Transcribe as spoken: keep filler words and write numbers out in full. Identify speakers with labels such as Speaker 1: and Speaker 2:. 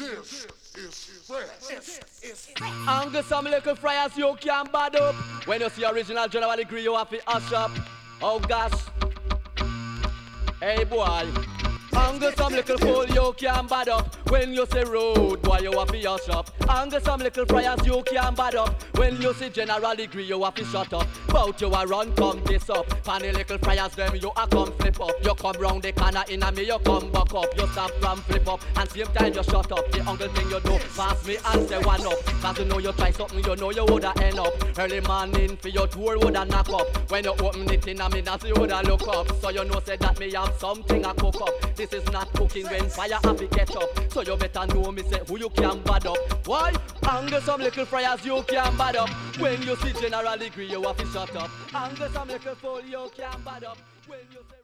Speaker 1: This is fresh.
Speaker 2: Angle some little fryers you can bad up. When you see original general degree you have to hush up. Oh gosh. Hey boy. Angle some little fool you can bad up. When you say road boy you have to hush up. Angle some little fryers you can bad up. When you see general degree you have to shut up. Bout you a run come this up. Funny little fryers them you a come flip up. You come round the corner in a me you come back up. You stop from flip up and same time you shut up. The uncle thing you do pass me and say one up. Cause you know you try something you know you woulda end up. Early morning for your tour woulda knock up. When you open it in a me dance you woulda look up. So you know say that me have something I cook up. This is not cooking when fire have to catch up. So you better know me say who you can bad up. Why? Angle some little fryers you can bad up. When you see general degree you have to shut up. Angle some little fool you can bad up. When you say